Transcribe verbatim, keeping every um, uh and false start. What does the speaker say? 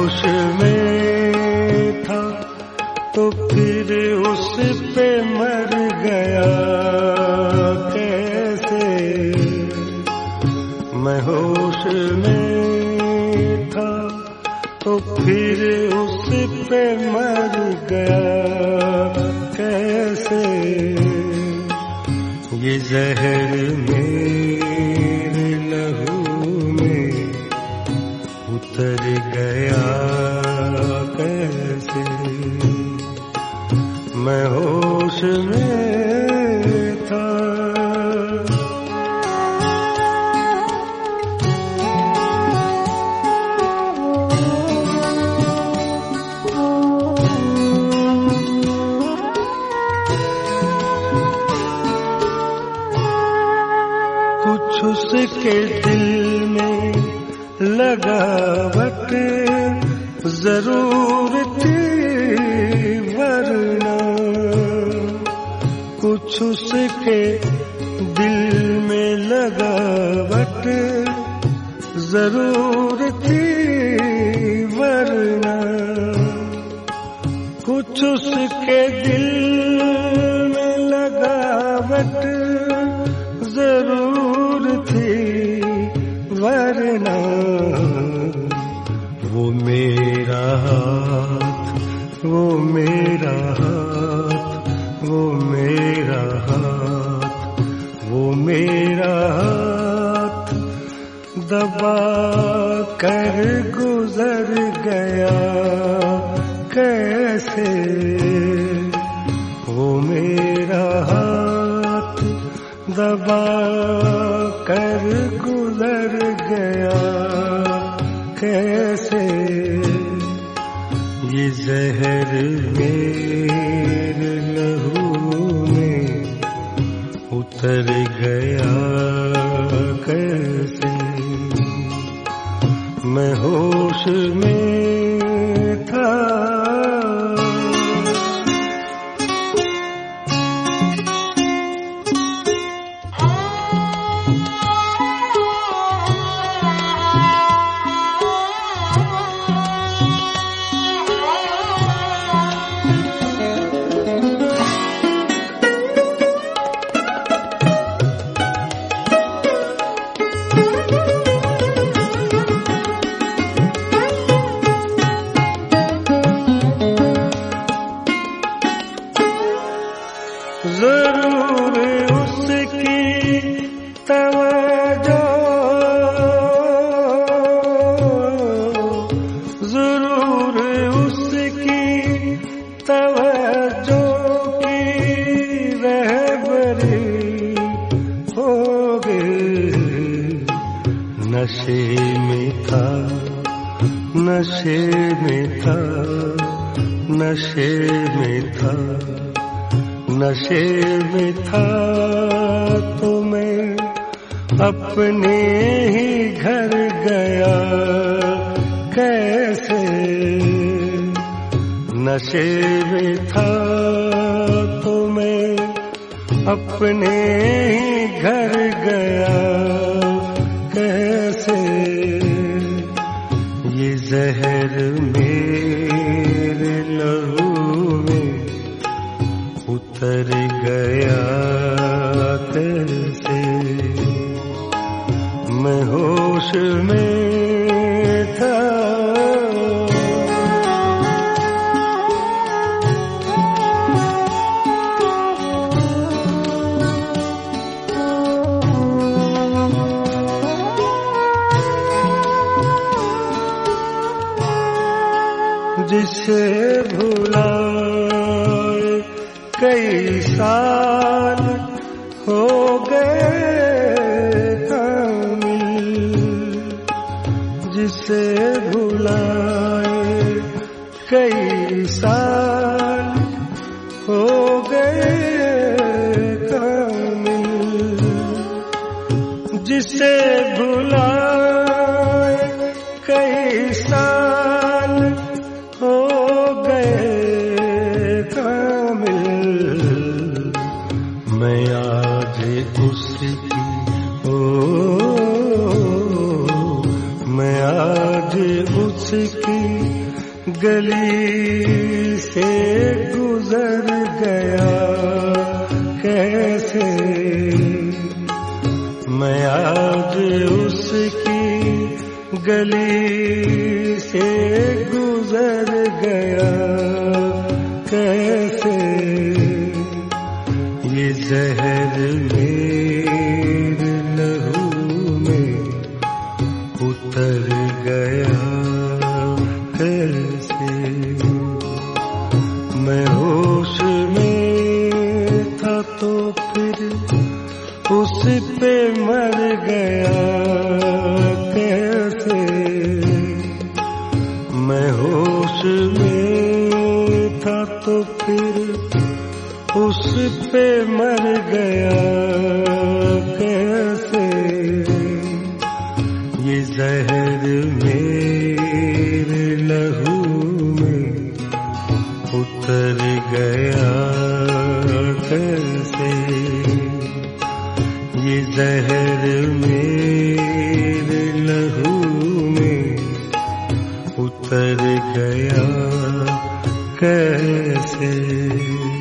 होश में था तो फिर उस पे मर गया कैसे। मैं होश में था तो फिर उस पे मर गया कैसे। ये जहर मेरे लहू में उतर गया कैसे। मैं होश में था। कुछ उसके दिल में लगावट जरूर थी वरना। कुछ उसके दिल में लगावट जरूर थी वरना। कुछ उसके दिल में लगावट जरूर थी वरना। वो मेरा हाथ वो मेरा हाथ वो मेरा हाथ वो मेरा हाथ दबा कर गुजर गया कैसे। वो मेरा हाथ दबा कर गुजर गया कैसे। ये जहर मेरे लहू में उतर गया कैसे। मैं होश में था। जरूर उसकी तवज्जो जरूर उसकी तवज्जो की रहबरी हो गई। नशे में था नशे में था नशे में था नशे में था तो मैं अपने ही घर गया कैसे। नशे में था तो मैं अपने ही घर गया कैसे। ये जहर मेरे लहू में उतर गया कैसे। मैं होश में था। जिसे भुलाए कई साल हो गए कामिल। जिसे भुलाए कई साल हो गए कामिल। जिसे भुलाए कई साल हो गए कामिल। मैं आज उसकी ओ मैं आज उसकी गली से गुजर गया कैसे, मैं आज उसकी गली से गुजर गया कैसे, ये जहर मेरे लहू में उतर गया कैसे, मैं होश में था तो फिर उस पे मर गया कैसे, मैं होश में था तो फिर उस पे मर गया कैसे, ये जहर मेरे लहू में उतर गया कैसे, ये जहर मेरे लहू में उतर गया कैसे।